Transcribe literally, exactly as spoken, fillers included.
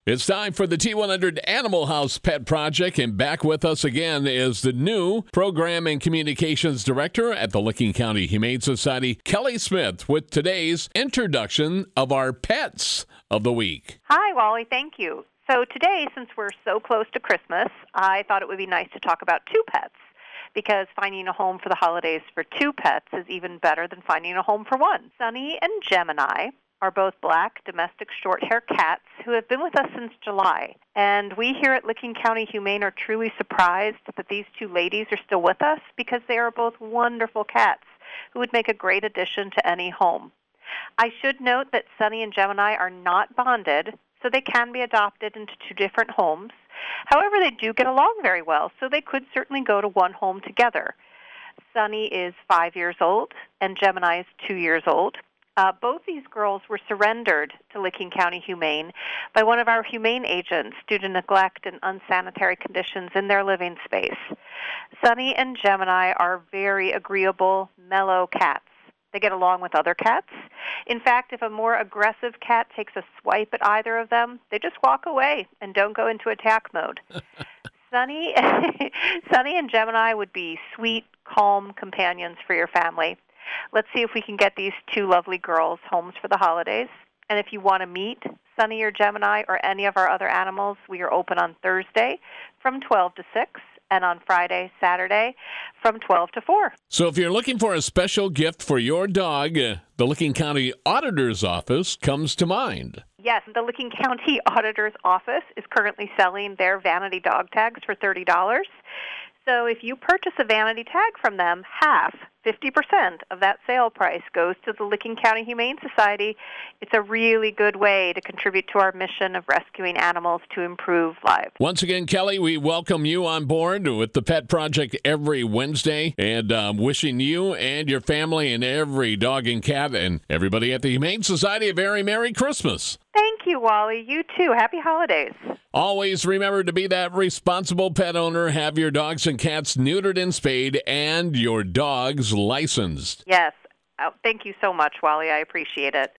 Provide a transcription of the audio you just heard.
It's time for the T one hundred Animal House Pet Project, and back with us again is the new Program and Communications Director at the Licking County Humane Society, Kelly Smith, with today's introduction of our pets of the week. Hi, Wally. Thank you. So today, since we're so close to Christmas, I thought it would be nice to talk about two pets, because finding a home for the holidays for two pets is even better than finding a home for one. Sunny and Gemini are both black domestic short-hair cats who have been with us since July. And we here at Licking County Humane are truly surprised that these two ladies are still with us, because they are both wonderful cats who would make a great addition to any home. I should note that Sunny and Gemini are not bonded, so they can be adopted into two different homes. However, they do get along very well, so they could certainly go to one home together. Sunny is five years old, and Gemini is two years old. Uh, both these girls were surrendered to Licking County Humane by one of our humane agents due to neglect and unsanitary conditions in their living space. Sunny and Gemini are very agreeable, mellow cats. They get along with other cats. In fact, if a more aggressive cat takes a swipe at either of them, they just walk away and don't go into attack mode. Sunny, Sunny and Gemini would be sweet, calm companions for your family. Let's see if we can get these two lovely girls homes for the holidays. And if you want to meet Sunny or Gemini or any of our other animals, we are open on Thursday from twelve to six. And on Friday, Saturday, from twelve to four. So if you're looking for a special gift for your dog, uh, the Licking County Auditor's Office comes to mind. Yes, the Licking County Auditor's Office is currently selling their vanity dog tags for thirty dollars. So if you purchase a vanity tag from them, half, fifty percent of that sale price goes to the Licking County Humane Society. It's a really good way to contribute to our mission of rescuing animals to improve lives. Once again, Kelly, we welcome you on board with the Pet Project every Wednesday, and um, wishing you and your family and every dog and cat and everybody at the Humane Society a very Merry Christmas. Thank you, Wally. You too. Happy holidays. Always remember to be that responsible pet owner. Have your dogs and cats neutered and spayed, and your dogs licensed. Yes. Oh, thank you so much, Wally. I appreciate it.